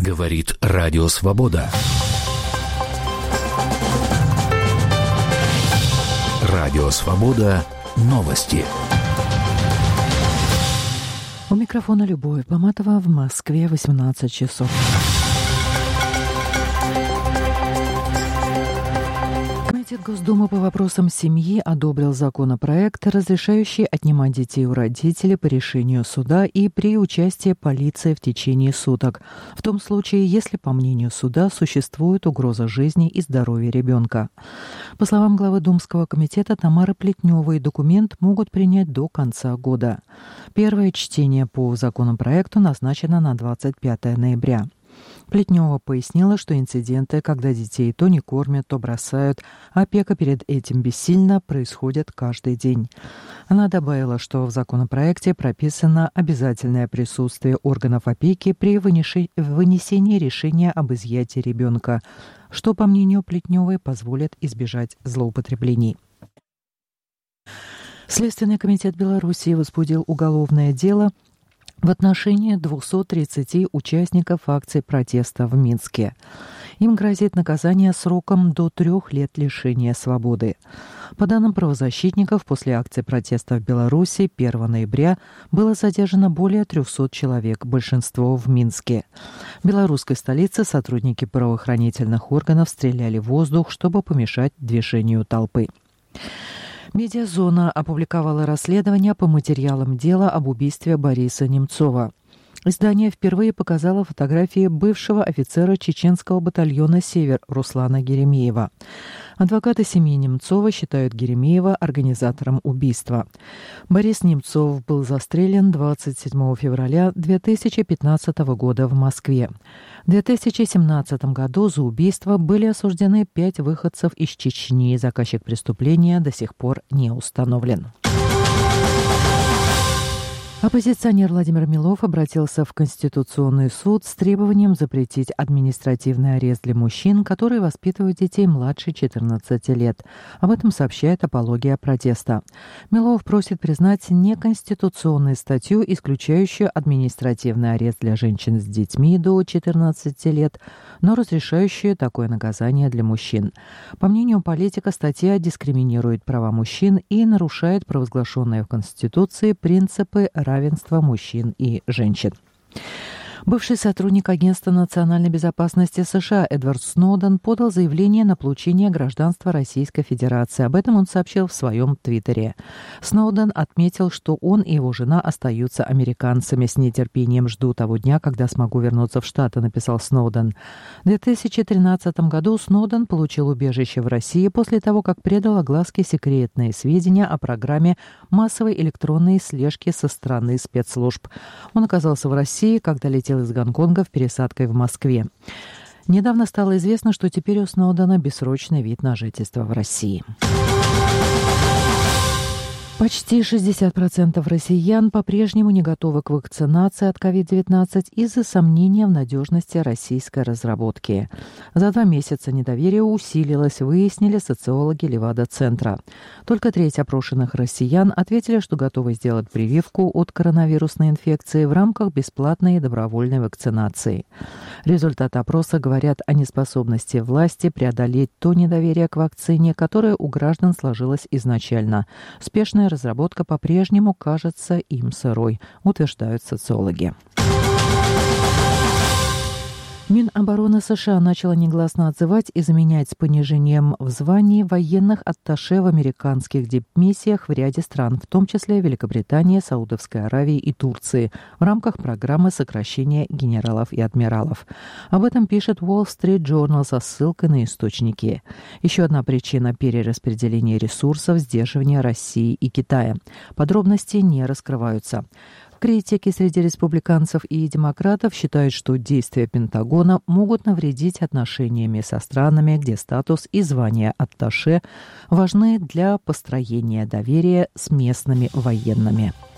Говорит Радио Свобода. Радио Свобода. Новости. У микрофона Любовь Баматова, в Москве 18 часов. Комитет Госдумы по вопросам семьи одобрил законопроект, разрешающий отнимать детей у родителей по решению суда и при участии полиции в течение суток, в том случае, если, по мнению суда, существует угроза жизни и здоровья ребенка. По словам главы Думского комитета Тамары Плетневой, документ могут принять до конца года. Первое чтение по законопроекту назначено на 25 ноября. Плетнева пояснила, что инциденты, когда детей то не кормят, то бросают, а опека перед этим бессильна, происходят каждый день. Она добавила, что в законопроекте прописано обязательное присутствие органов опеки при вынесении решения об изъятии ребенка, что, по мнению Плетневой, позволит избежать злоупотреблений. Следственный комитет Беларуси возбудил уголовное дело в отношении 230 участников акций протеста в Минске. Им грозит наказание сроком до 3 лет лишения свободы. По данным правозащитников, после акции протеста в Беларуси 1 ноября было задержано более 300 человек, большинство в Минске. В белорусской столице сотрудники правоохранительных органов стреляли в воздух, чтобы помешать движению толпы. Медиазона опубликовала расследование по материалам дела об убийстве Бориса Немцова. Издание впервые показало фотографии бывшего офицера чеченского батальона «Север» Руслана Геремеева. Адвокаты семьи Немцова считают Геремеева организатором убийства. Борис Немцов был застрелен 27 февраля 2015 года в Москве. В 2017 году за убийство были осуждены 5 выходцев из Чечни. Заказчик преступления до сих пор не установлен. Оппозиционер Владимир Милов обратился в Конституционный суд с требованием запретить административный арест для мужчин, которые воспитывают детей младше 14 лет. Об этом сообщает «Апология протеста». Милов просит признать неконституционной статью, исключающую административный арест для женщин с детьми до 14 лет, но разрешающую такое наказание для мужчин. По мнению политика, статья дискриминирует права мужчин и нарушает провозглашенные в Конституции принципы равенства мужчин и женщин. Бывший сотрудник Агентства национальной безопасности США Эдвард Сноуден подал заявление на получение гражданства Российской Федерации. Об этом он сообщил в своем твиттере. Сноуден отметил, что он и его жена остаются американцами. «С нетерпением жду того дня, когда смогу вернуться в Штаты», написал Сноуден. В 2013 году Сноуден получил убежище в России после того, как предал огласке секретные сведения о программе массовой электронной слежки со стороны спецслужб. Он оказался в России, когда летел из Гонконга в пересадкой в Москве. Недавно стало известно, что теперь у Сноудена бессрочный вид на жительство в России. Почти 60% россиян по-прежнему не готовы к вакцинации от COVID-19 из-за сомнения в надежности российской разработки. За 2 месяца недоверие усилилось, выяснили социологи Левада-центра. Только треть опрошенных россиян ответили, что готовы сделать прививку от коронавирусной инфекции в рамках бесплатной и добровольной вакцинации. Результаты опроса говорят о неспособности власти преодолеть то недоверие к вакцине, которое у граждан сложилось изначально. Спешная разработка по-прежнему кажется им сырой, утверждают социологи. Минобороны США начала негласно отзывать и заменять с понижением в звании военных атташе в американских дипмиссиях в ряде стран, в том числе Великобритании, Саудовской Аравии и Турции, в рамках программы сокращения генералов и адмиралов. Об этом пишет Wall Street Journal со ссылкой на источники. Еще одна причина перераспределения ресурсов – сдерживания России и Китая. Подробности не раскрываются. Критики среди республиканцев и демократов считают, что действия Пентагона могут навредить отношениями со странами, где статус и звание атташе важны для построения доверия с местными военными.